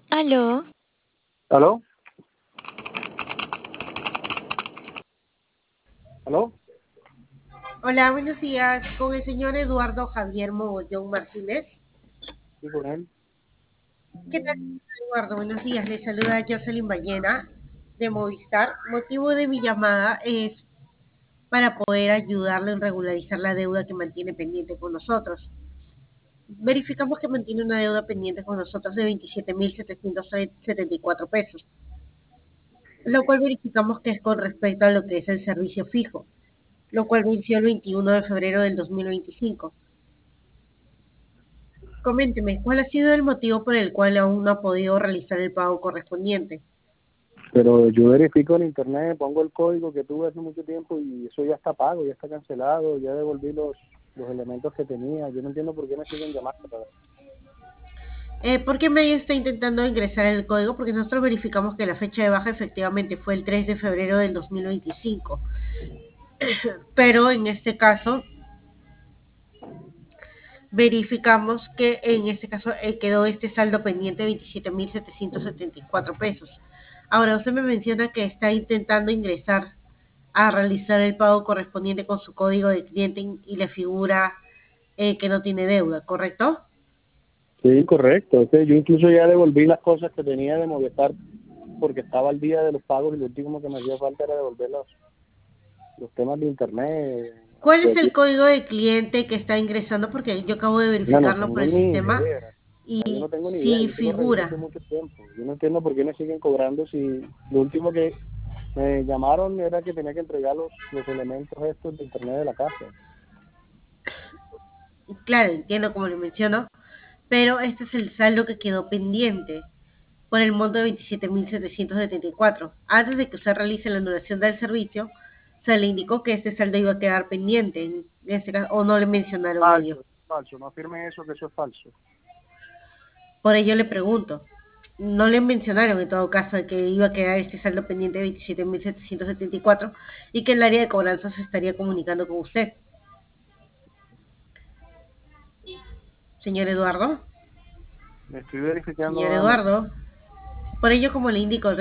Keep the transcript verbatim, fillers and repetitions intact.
Aló, ¿Aló? ¿Aló? Hola, buenos días. Con el señor Eduardo Javier Mogollón Martínez. Sí, con él. ¿Qué tal, Eduardo? Buenos días. Le saluda Jocelyn Ballena de Movistar. Motivo de mi llamada es para poder ayudarle en regularizar la deuda que mantiene pendiente con nosotros. Verificamos que mantiene una deuda pendiente con nosotros de veintisiete mil setecientos setenta y cuatro pesos, lo cual verificamos que es con respecto a lo que es el servicio fijo, lo cual venció el veintiuno de febrero del dos mil veinticinco. Coménteme, ¿cuál ha sido el motivo por el cual aún no ha podido realizar el pago correspondiente? Pero yo verifico en internet, pongo el código que tuve hace mucho tiempo y eso ya está pago, ya está cancelado, ya devolví los, los elementos que tenía. Yo no entiendo por qué me siguen llamando. Para- Eh, ¿Por qué medio está intentando ingresar el código? Porque nosotros verificamos que la fecha de baja efectivamente fue el tres de febrero del dos mil veinticinco, pero en este caso verificamos que en este caso eh, quedó este saldo pendiente de veintisiete mil setecientos setenta y cuatro pesos. Ahora, usted me menciona que está intentando ingresar a realizar el pago correspondiente con su código de cliente y le figura eh, que no tiene deuda, ¿correcto? Sí, correcto. Es que yo incluso ya devolví las cosas que tenía de Movistar porque estaba al día de los pagos y lo último que me hacía falta era devolver los, los temas de internet. ¿Cuál es De aquí. el código de cliente que está ingresando? Porque yo acabo de No, no verificarlo por tengo el ni sistema idea. No, yo y no tengo ni idea. si Yo te lo revisé hace figura. mucho tiempo. Yo no entiendo por qué me siguen cobrando si lo último que me llamaron era que tenía que entregar los, los elementos estos de internet de la casa. Claro, entiendo como le menciono, pero este es el saldo que quedó pendiente por el monto de veintisiete mil setecientos setenta y cuatro. Antes de que usted realice la anulación del servicio, se le indicó que este saldo iba a quedar pendiente, en este caso, o no le mencionaron ello. Falso, falso, no afirme eso, que eso es falso. Por ello le pregunto, no le mencionaron en todo caso que iba a quedar este saldo pendiente de veintisiete mil setecientos setenta y cuatro y que el área de cobranza se estaría comunicando con usted, señor Eduardo. Me estoy verificando Señor nuevamente. Eduardo, por ello como le indico,